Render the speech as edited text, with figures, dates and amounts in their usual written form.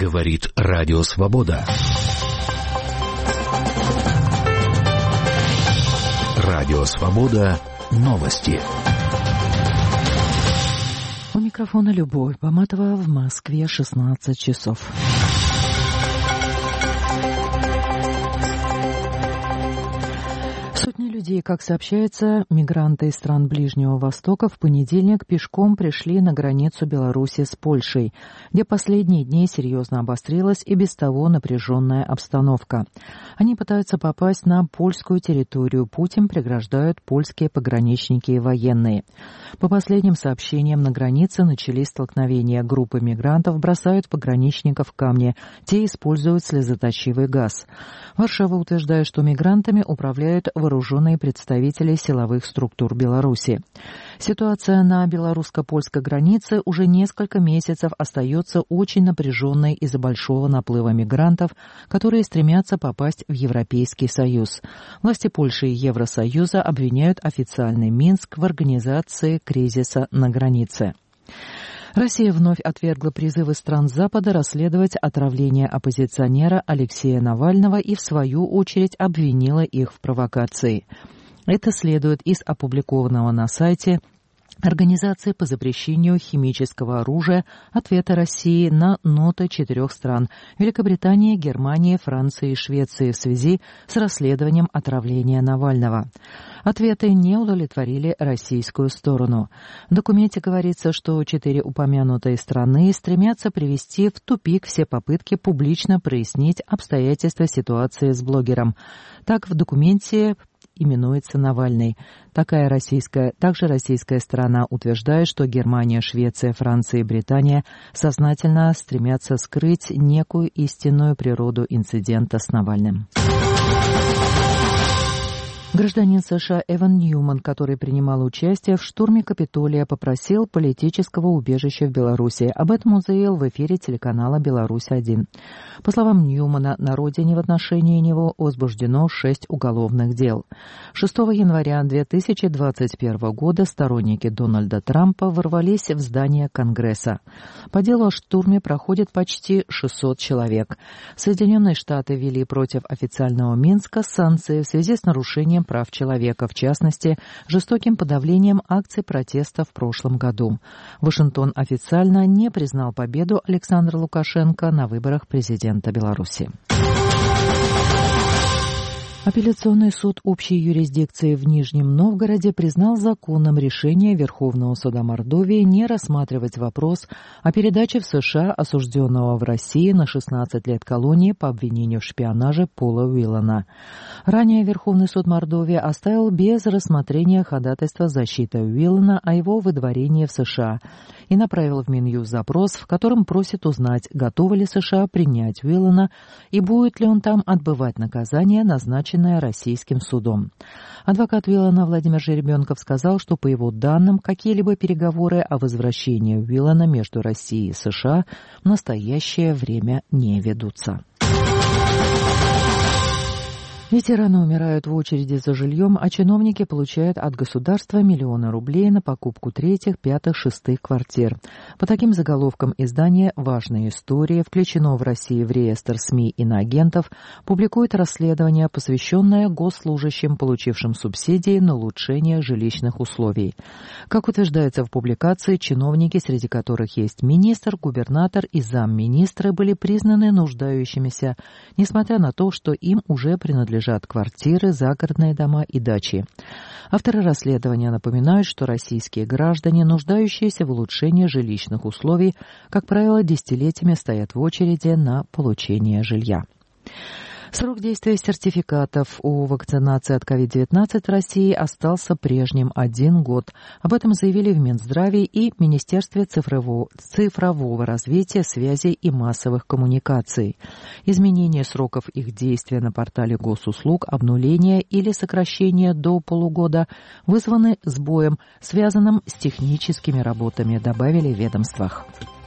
Говорит Радио Свобода. Радио Свобода. Новости. У микрофона Любовь Баматова, в Москве 16 часов. Сотни людей, как сообщается, мигранты из стран Ближнего Востока в понедельник пешком пришли на границу Беларуси с Польшей, где последние дни серьезно обострилась и без того напряженная обстановка. Они пытаются попасть на польскую территорию, путь им преграждают польские пограничники и военные. По последним сообщениям, на границе начались столкновения. Группы мигрантов бросают в пограничников камни, те используют слезоточивый газ. Варшава утверждает, что мигрантами управляют вооруженные представители силовых структур Беларуси. Ситуация на белорусско-польской границе уже несколько месяцев остается очень напряженной из-за большого наплыва мигрантов, которые стремятся попасть в Европейский Союз. Власти Польши и Евросоюза обвиняют официальный Минск в организации кризиса на границе. Россия вновь отвергла призывы стран Запада расследовать отравление оппозиционера Алексея Навального и, в свою очередь, обвинила их в провокации. Это следует из опубликованного на сайте Организации по запрещению химического оружия ответа России на ноты 4 стран – Великобритании, Германии, Франции и Швеции в связи с расследованием отравления Навального. Ответы не удовлетворили российскую сторону. В документе говорится, что 4 упомянутые страны стремятся привести в тупик все попытки публично прояснить обстоятельства ситуации с блогером. Так в документе именуется Навальный. Также российская сторона утверждает, что Германия, Швеция, Франция и Британия сознательно стремятся скрыть некую истинную природу инцидента с Навальным. Гражданин США Эван Ньюман, который принимал участие в штурме Капитолия, попросил политического убежища в Беларуси. Об этом он заявил в эфире телеканала «Беларусь-1». По словам Ньюмана, на родине в отношении него возбуждено 6 уголовных дел. 6 января 2021 года сторонники Дональда Трампа ворвались в здание Конгресса. По делу о штурме проходит почти 600 человек. Соединенные Штаты ввели против официального Минска санкции в связи с нарушением прав человека, в частности, жестоким подавлением акций протеста в прошлом году. Вашингтон официально не признал победу Александра Лукашенко на выборах президента Беларуси. Апелляционный суд общей юрисдикции в Нижнем Новгороде признал законным решение Верховного суда Мордовии не рассматривать вопрос о передаче в США осужденного в России на 16 лет колонии по обвинению в шпионаже Пола Уиллана. Ранее Верховный суд Мордовии оставил без рассмотрения ходатайство защиты Уиллана о его выдворении в США и направил в Минюст запрос, в котором просит узнать, готовы ли США принять Уиллана и будет ли он там отбывать наказание, назначенное российским судом. Адвокат Уиллана Владимир Жеребенков сказал, что, по его данным, какие-либо переговоры о возвращении Уиллана между Россией и США в настоящее время не ведутся. Ветераны умирают в очереди за жильем, а чиновники получают от государства миллионы рублей на покупку 3-х, 5-х, 6-х квартир. По таким заголовкам издание «Важная история», включено в России в реестр СМИ иноагентов, публикует расследование, посвященное госслужащим, получившим субсидии на улучшение жилищных условий. Как утверждается в публикации, чиновники, среди которых есть министр, губернатор и замминистра, были признаны нуждающимися, несмотря на то, что им уже принадлежат квартиры, загородные дома и дачи. Авторы расследования напоминают, что российские граждане, нуждающиеся в улучшении жилищных условий, как правило, десятилетиями стоят в очереди на получение жилья. Срок действия сертификатов о вакцинации от COVID-19 в России остался прежним – 1 год. Об этом заявили в Минздраве и Министерстве цифрового развития, связи и массовых коммуникаций. Изменение сроков их действия на портале госуслуг, обнуление или сокращение до полугода вызваны сбоем, связанным с техническими работами, добавили в ведомствах.